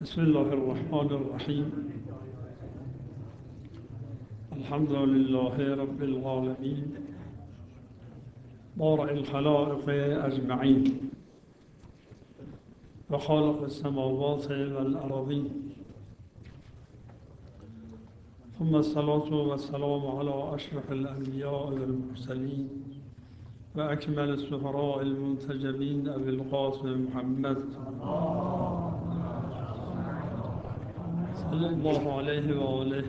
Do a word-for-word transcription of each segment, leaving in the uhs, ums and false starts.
بسم الله الرحمن الرحيم. الحمد لله رب العالمين بارئ الخلائق أجمعين وخالق السماوات والأراضين، ثم الصلاة والسلام على أشرف الأنبياء والمرسلين وأكمل السفراء المنتجبين أبي القاسم محمد صلى الله عليه وآله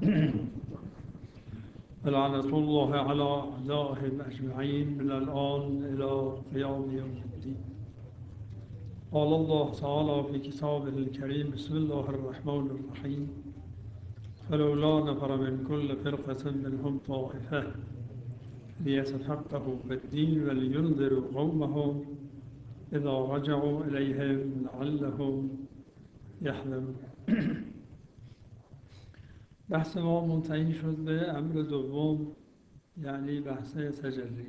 ولعنة الله على أعدائهم أجمعين من الآن إلى قيام يوم الدين. قال الله تعالى في كتابه الكريم: بسم الله الرحمن الرحيم. فلولا نفر من كل فرقة منهم طائفة ليتفقهوا في الدين ولينذروا قومهم إذا رجعوا إليهم لعلهم يحذرون. بحث ما منتهی شد به امر دوم، یعنی بحث تجلی.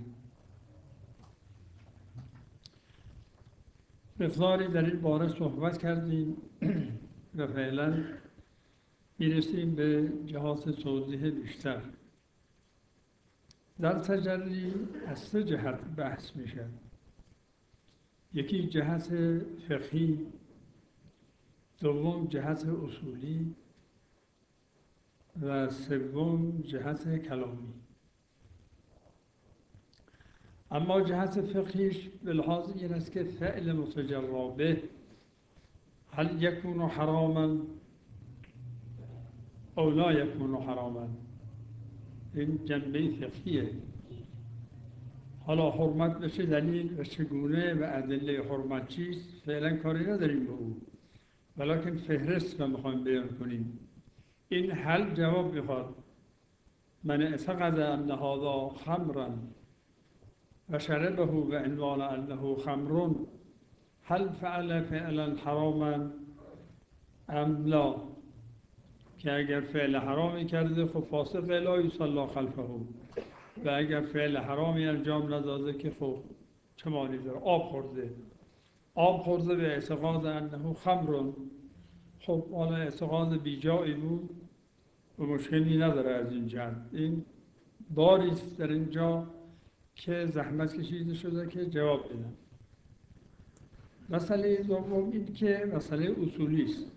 مقداری در این باره صحبت کردیم و فعلا میرسیم به جهات توضیح بیشتر. در تجلی از سه جهت بحث میشه. یکی جهت فقهی، دوم جهت اصولی و سوم جهت کلامی. اما جهت فقهیش به لحاظ این است که فعل متجرا به هل یکون حراما او لا یکون حراما، این جنبه فقهیه. حالا حرمت به چه دلیل و چگونه و ادله حرمت چیست فعلا کاری نداریم به او، ولیکن فهرست رو میخوایم بیان کنیم. این حل جواب میخواد: من اعتقد ان هذا خمرا و شربه بعنوان انه خمر هل فعل فعلا حراما ام لا؟ که اگر فعل حرامی کرده خب فاسق لا یصلی خلفه، و اگر فعل حرامی انجام نداده که خب چه معنی داره؟ آب خورده آب خورده به اعتقاد انه خمر، خب حالا اعتقاد بیجایی بود و مشکلی نداره از این جهت. این باری است در اینجا که زحمت کشیده شده که جواب بدن. مسئله دوم این که مسئله اصولی است.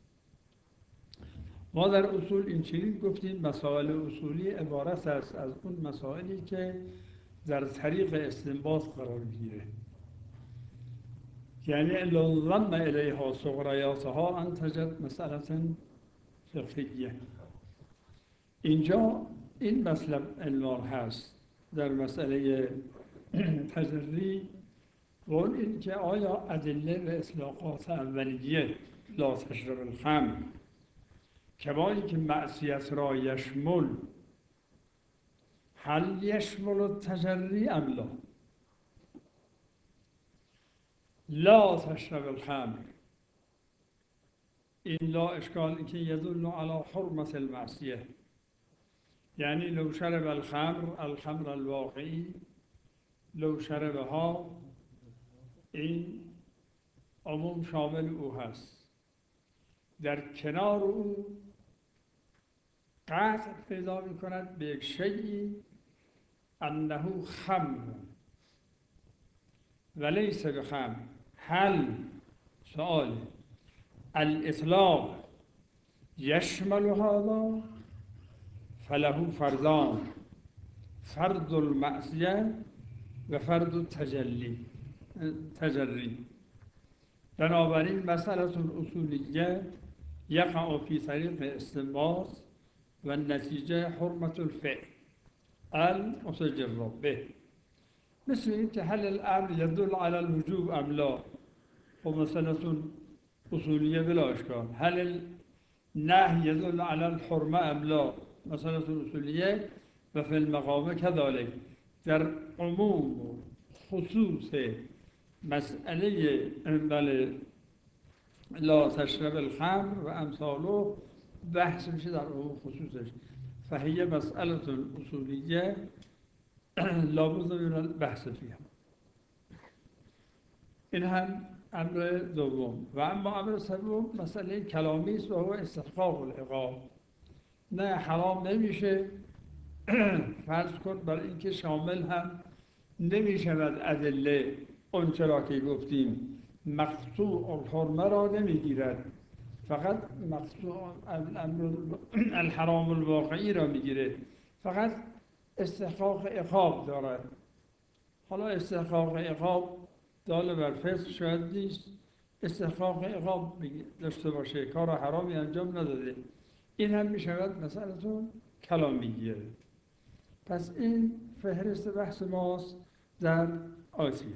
ما در اصول این چنین گفتیم: مسائل اصولی عبارت است از اون مسائلی که در طریق استنباط قرار میگیره، یعنی لو ضم الیها صغریاتها انتجت مسئله فقهیه. اینجا این مطلب عنوان هست در مسئله تجری، و اون این که آیا ادله و اطلاقات اولیه لا تشرب الخمر کمایی که معصیت را یشمل هل یشمل التجری ام لا؟ لا تشرب الخمر، این لا اشکال که یدل علی حرمت المعصیه، یعنی لو شرب الخمر الخمر الواقعی لو شربها، این عموم شامل او هست. در کنار او قطع پیدا می کند به یک شیئی انه خمر ولیس بخمر. هل سؤال الاطلاق یشمل هذا فله فردان: فرد المعصیه و فرد التجلی تجری. بنابراین مسئله اصولیه یقع فی طریق استنباط و نتیجه حرمت الفعل المتجرا به. مثل این که هل الامر یدل علی الوجوب ام لا، و مسئله اصولیه بلا اشکال. هل النهی یدل علی الحرمه ام لا، مسئله اصولیه. و فی المقام کذالک. در عموم و خصوص مسئله انبل لا تشرب الخمر و امثاله بحث میشه در عموم خصوصش. فهیه مسئله اصولیه لابد من البحث فیها. این هم امر دوم. و اما امر سوم مسئله کلامی است و هو استحقاق العقاب. نه حرام نمیشه فرض کن برای اینکه شامل هم نمی شود ادله اون چرا که گفتیم مقطوع الحرمه را نمی گیرد، فقط مقطوع الحرام الواقعی را می گیره، فقط استحقاق عقاب دارد. حالا استحقاق عقاب دال بر فسق شاید نیست، استحقاق عقاب داشته باشه، کار حرامی انجام نداده، این هم می شود مسئلتون کلامی گیره. پس این فهرست بحث ماست در آسیه.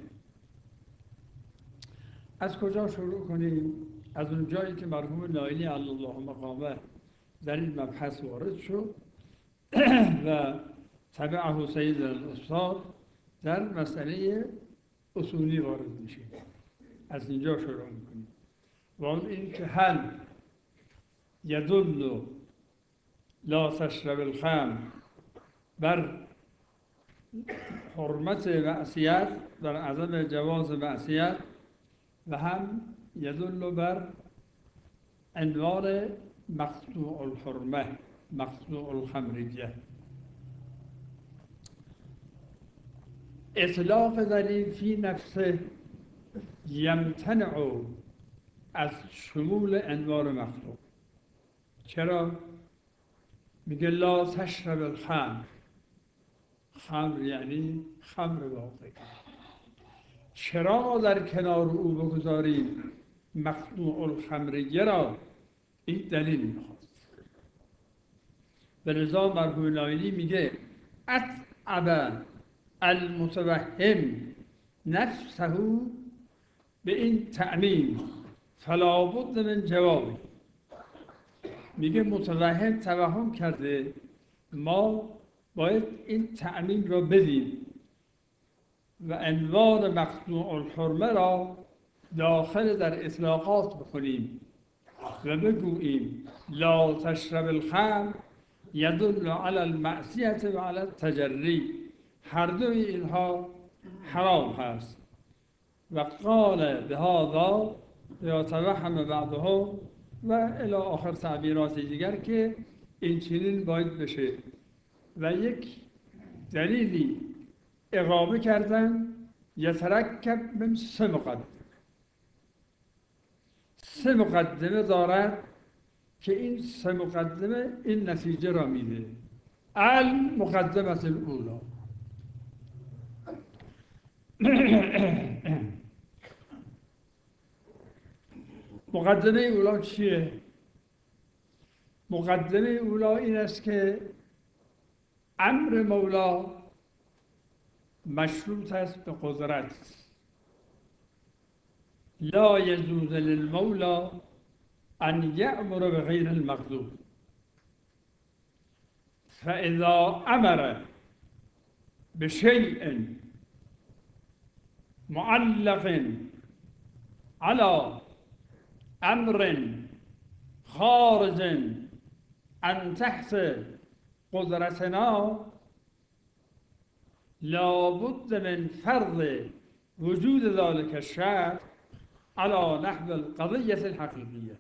از کجا شروع کنیم؟ از اون جایی که مرحوم نائینی علی الله مقامه در این مبحث وارد شد و تبعه سید الاستاد در مسئله اصولی وارد میشه. از اینجا شروع میکنیم و اون این که هل یدل لا تشرب الخمر بر حرمت معصیت، در عدم جواز معصیت، و هم یدل بر عنوان مقطوع الحرمه، مقطوع الخمریه. اطلاق دلیل فی نفسه یمتنع از شمول انوار مقطوع. چرا؟ میگه لا تشرب الخمر، خمر یعنی خمر واقعی. چرا ما در کنار او بگذاریم مقطوع الخمریه را؟ این دلیل میخواد. به لذا مرحوم نائینی میگه اتعب المتوهم نفسه به این تعمیم فلا بد من جوابی. میگه متوهم توهم کرده ما باید این تعمیم را بدیم و عنوان مقطوع الحرمه را داخل در اطلاقات بکنیم و بگوییم لا تشرب الخمر یدل علی المعصیت و علی التجری، هر دوی اینها حرام هست. و قال بهذا یا توهم بعضهم و الی آخر تعبیرات دیگر که این چنین باید بشه. و یک دلیلی اقامه کردن یترکب من سه مقدمه، سه مقدمه دارد که این سه مقدمه این نتیجه را میده. المقدمه الاولی، مقدمه اولا چیه؟ مقدمه اولا این است که امر مولا مشروط است به قدرت. لا یجوز للمولا ان یأمر بغیر المقدور، فاذا امر بشیء معلق على امر خارج عن تحت قدرتنا لا بد من فرض وجود ذلك الشرط على نحو القضية الحقيقية.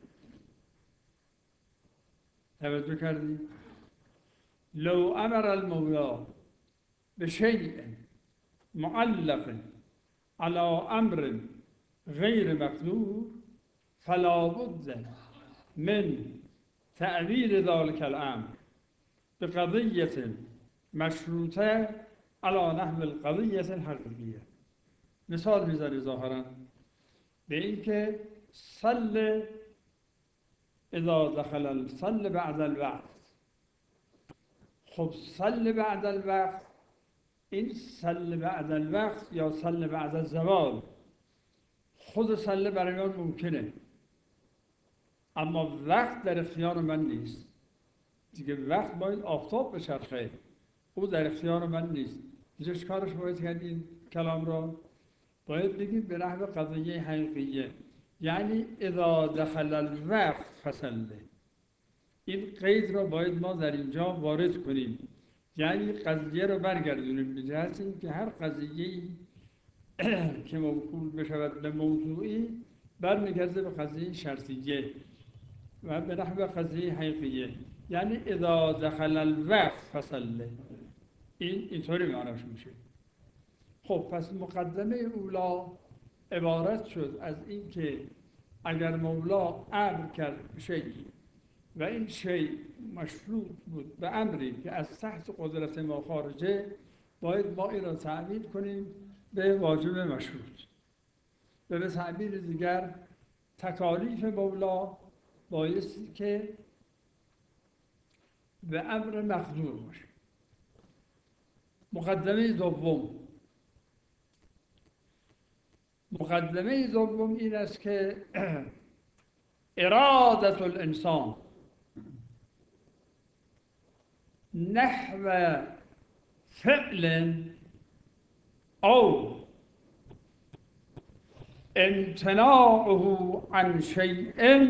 توجه کردید؟ لو امر المولى بشيء معلق على امر غير مقدور فلا بد من تأويل ذلك الامر بقضية مشروطة على نحو القضية الحقيقية. مثال میزنه ظاهرا به این که صل اذا دخل الصل بعد الوقت. خب صل بعد الوقت، این صل بعد الوقت یا صل بعد الزوال، خود صل برای من ممکنه، اما وقت در اختیار من نیست دیگه. وقت باید آفتاب بچرخه، او در اختیار من نیست. اینجا چیکارش باید کرد این کلام را؟ باید بگیم به نحو قضیه حقیقیه، یعنی اذا دخل الوقت فصله. این قید را باید ما در اینجا وارد کنیم، یعنی قضیه را برگردونیم به جهت این که هر قضیه‌ای که موکول بشود به موضوعی برمیگرده به قضیه شرطیه و به نحو قضیه حقیقیه، یعنی اذا دخل الوقت فصله. این اینطوری معناش میشه. خب پس مقدمه اولا عبارت شد از این که اگر مولا امر کرد شیء و این شیء مشروط بود به امری که از تحت قدرت ما خارجه، باید ما این را تعبیر کنیم به واجب مشروط. و به تعبیر دیگر تکالیف مولا بایستی که به امر مقدور باشه. مقدمه دوم مقدمه دوم این است که ارادت الانسان نحو فعل او امتناعه عن شيء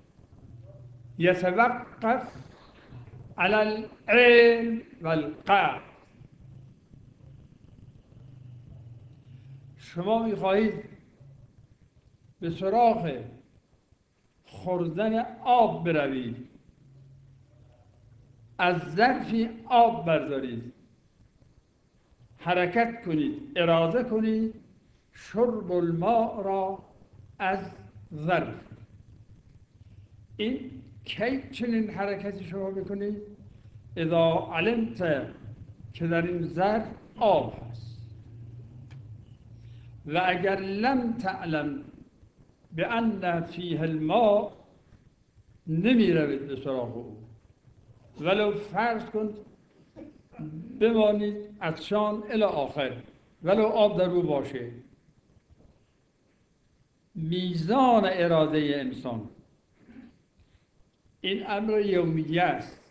يتوقف على العلم والقصد. شما می‌خواهید به سراغ خوردن آب بروید، از ظرفی آب بردارید، حرکت کنید، اراده کنید شرب الماء را از ظرف. این کی چنین حرکتی شما بکنید؟ اذا علمت که در این ظرف آب هست و اگر لم تعلم بأن فیه الماء نمی روید به سراغ او، ولو فرض کن بمانید عطشان الی آخر، ولو آب در او باشه. میزان اراده انسان این امر یومیه است.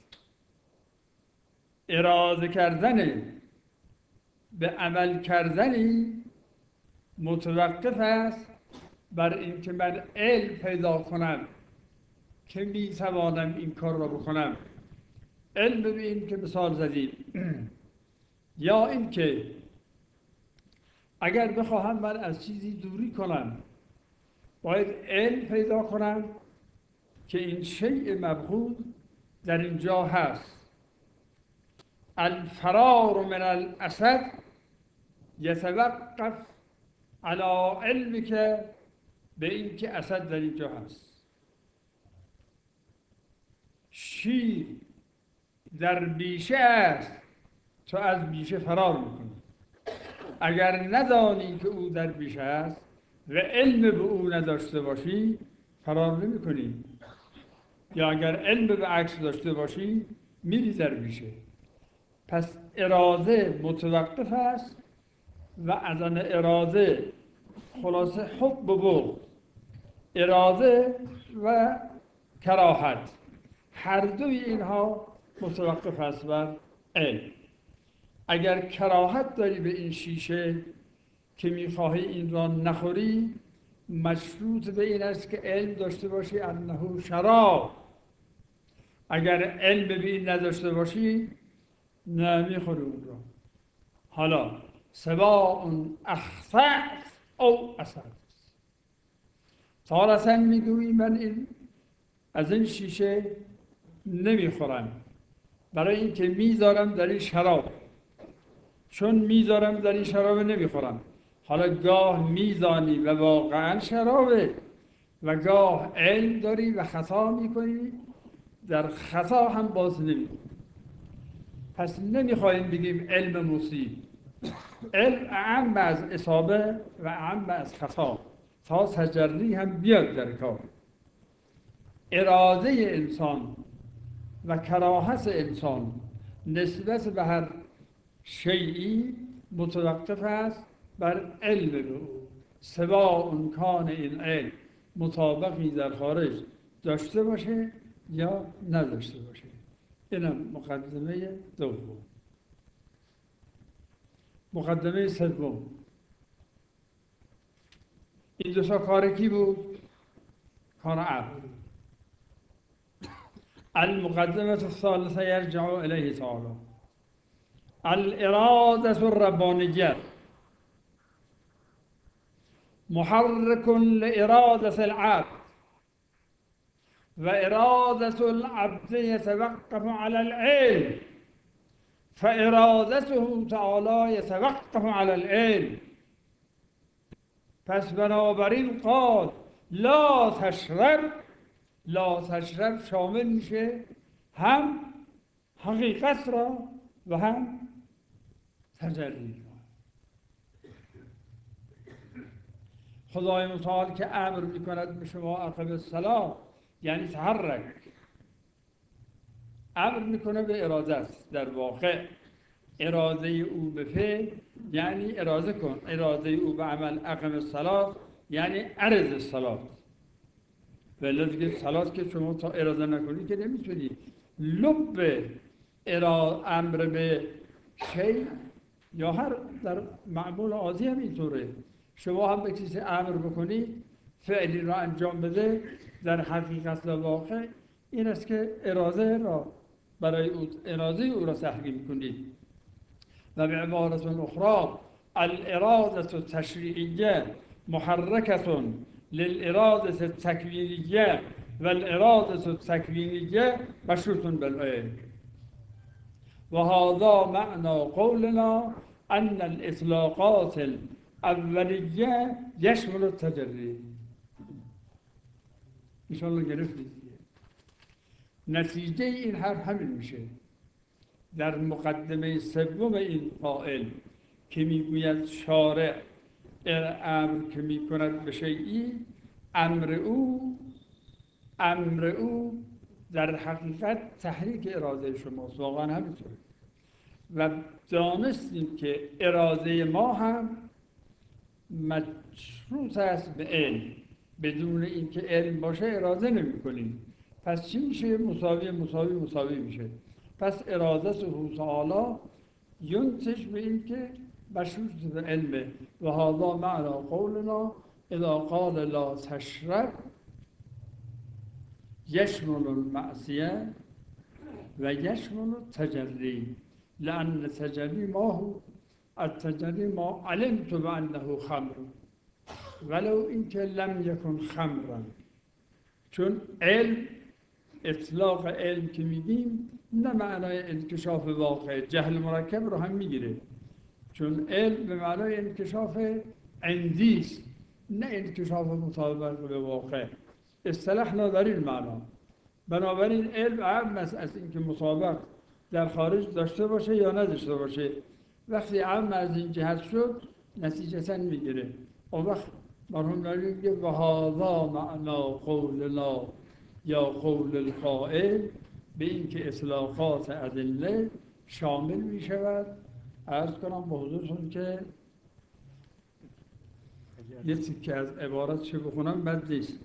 اراده کردن به عمل کردنی متوقف است بر اینکه من علم پیدا کنم که میتوانم این کار را بکنم. علم به این که مثال زدید یا این که اگر بخواهم من از چیزی دوری کنم باید علم پیدا کنم که این شیء مبغوض در اینجا هست. الفرار من الاسد یتوقف علی علمی که به این که اسد در اینجا هست. شیر در بیشه است، تو از بیشه فرار میکنی. اگر ندانی که او در بیشه است و علم به او نداشته باشی فرار نمی کنی، یا اگر علم به عکس داشته باشی میری در بیشه. پس اراده متوقف است و از آن اراده خلاصه حب و بغض، اراده و کراهت، هر دوی اینها متوقف است بر علم. اگر کراهت داری به این شیشه که میخواهی این را نخوری، مشروط به این است که علم داشته باشی انه شراب. اگر علم به این نداشته باشی نمیخوری اون را. حالا سواء اخطأت او اصبت. تارة میگویی من این از این شیشه نمیخورم برای اینکه میذارم در این شراب، چون میذارم در این شراب نمیخورم. حالا گاه میزانی و واقعا شرابه و گاه علم داری و خطا میکنی، در خطا هم باز نمیکنی. پس نمیخوایم بگیم علم مصیب. علم اعم از اصابه و اعم از خطا، تا تجری هم بیاد در کار. اراده انسان و کراهت انسان نسبت به هر شیئی متوقف است بر علم به او، سواء کان این علم مطابقی در خارج داشته باشه یا نداشته باشه. اینم مقدمه دوم. مقدمه سوم، این دو تا کار کی بود؟ کار عقل. المقدمه الثالثه یرجع الیه تعالی الاراده الربانیه. محرك لإرادة العبد، وإرادة العبد يتوقف على العلم، فإرادته تعالى يتوقف على العلم. پس بنابراین قال لا تشرب، لا تشرب شامل میشه هم حقیقت را و هم تجلی را. خدای متعال که امر میکند به شما اقم الصلاة یعنی تحرک، امر میکنه به اراده است. در واقع اراده او به فعل یعنی اراده کن، اراده او به عمل اقم الصلاة یعنی عرض الصلاة. ولی دیگه صلاة که شما تا اراده نکنی که نمیتونی. لب ارا امر به شیء یا هر در معمول عادی هم اینطوره، شما هم به کسی امر بکنی فعلی را انجام بده، در حقیقت و واقع این است که اراده را برای او اراده او را تحقیم کنید. و به عبارت اخرى الاراده التشریعیه محرکه للاراده التکوینیه و الاراده التکوینیه مشروط بالعلم. و هذا معنى قولنا ان الاطلاقات الاولیه یشمل التجری. انشاءالله گرفتید. نتیجه این حرف همین میشه. در مقدمه سوم این قائل که میگوید شارع امر که میکند به شیئی، امر او امر او در حقیقت تحریک اراده شماست. واقعا همینطوره. و دانستیم که اراده ما هم مشروط است به علم. بدون اینکه علم باشه اراده نمی کنیم. پس چی میشه؟ مساوی مساوی مساوی میشه. پس اراده تعالی ینتج به این که مشروط به علمه. و هذا معنی قولنا اذا قال لا تشرب یشمل المعصیه و یشمل التجری، لأن التجری ما هو التجری ما علمت بأنه خمر ولو اینکه لم یکن خمرا. چون علم، اطلاق علم که میگیم نه معنای انکشاف واقع، جهل مرکب رو هم میگیره. چون علم به معنای انکشاف عندی است نه انکشاف مطابق به واقع. اصطلاحنا در این معنا. بنابراین علم اهم است از اینکه مطابق در خارج داشته باشه یا نداشته باشه. وقتی اهم از این جهت شد نتیجتا میگیره. اون وقت مرحوم ناظم میگه و هذا معنا قولنا یا قول القائل، به این که اطلاقات ادله شامل می شود. عرض کنم به حضورتون که یه تیکه از عبارت چه بخونم بد نیست.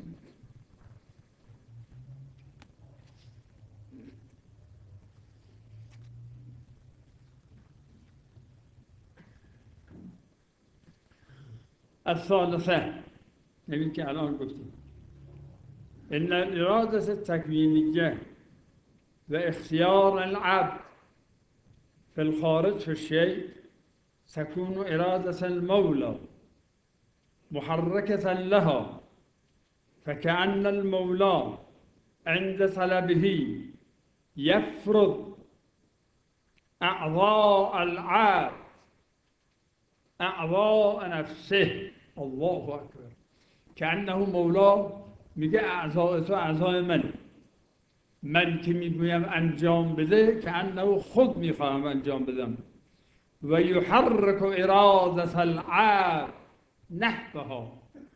الثالثه نبین که الان گفتیم ان الاراده التکوینیه و اختیار العبد في الخارج في الشيء تكون إرادة المولى محركة لها، فكأن المولى عند طلبه يفرض أعضاء العبد أعضاء نفسه. الله أكبر. كأنه مولى میگه اعضاء تو اعضای من، من که میگویم انجام بده که انه خود میخواهم انجام بدم. و یحرک اراده العبد نحوها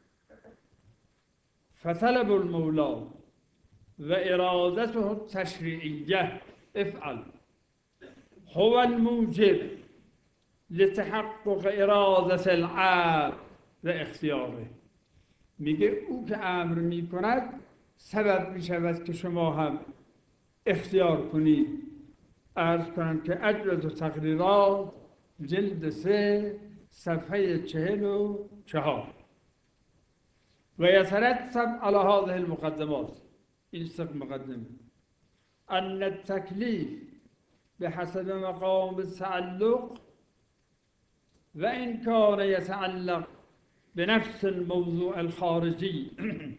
فطلب المولا و ارادته التشریعیه افعل هو الموجب لتحقق اراده العبد و اختیاره. میگه او که امر میکند سبب میشود که شما هم اختیار کنید. عرض کنم که اجوز و تقریرات جلد سه صفحه چهل و چهار و یترتب علی هذه المقدمات. این سق مقدمه ان التکلیف به حسب مقام التعلق و این کان یتعلق بنفس الموضوع الخارجي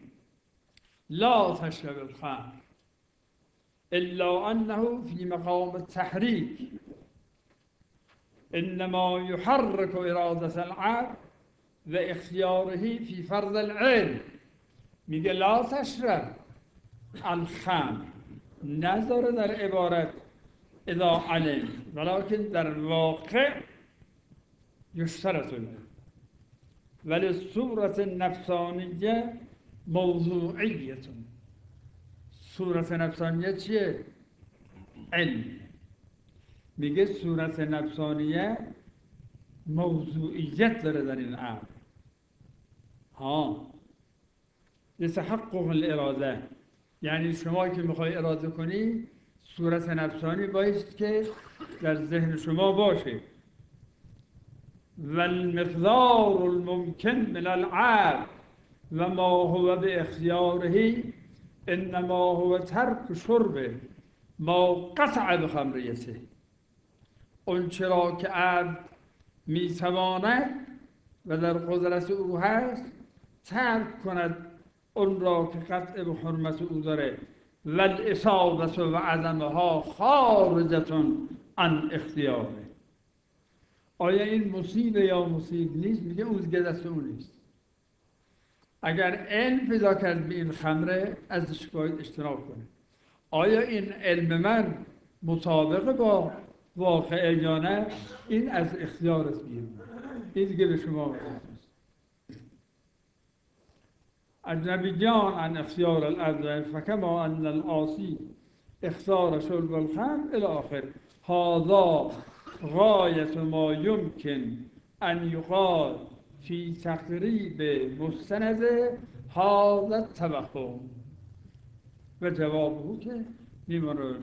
لا تشرب الخمر إلا أنه في مقام التحريك، إنما يحرك إرادة العبد واختياره في فرض العلم. میگه لا تشرب الخمر، نذاره در عبارت اذا علم، ولكن در واقع يشترط له. ولی الصورة النفسانیه موضوعیه. صورت نفسانیه چیه؟ علم. میگه صورت نفسانیه موضوعیت داره در این امر. ها لتحقق الاراده، یعنی شما که میخوای اراده کنی صورت نفسانی باید که در ذهن شما باشه. و المقدار الممکن من العقل و ما هو به اختیاره انما هو ترک شرب ما قطع بخمریته. اون چرا که عبد میتواند و در قدرت او هست ترک کند اون را که قطع به حرمت او داره. و الاصابت و عدمها خارجتون عن اختیاره. آیا این مصیبه یا مصیب نیست؟ میگه اون دیگه دست اون نیست. اگر علم پیدا کرد به این خمره ازش باید اجتناب کنه. آیا این علم من مطابق با واقع یا نه؟ این از اختیارت بیرون، این دیگه به شما مربوط نیست. اجنبیان عن اختیار العبد فکما ان العاصی اختار شرب الخمر الى آخر. هذا غایت ما یمکن ان یقال فی تقریب مستند هذا التوهم. و جوابه که میمونه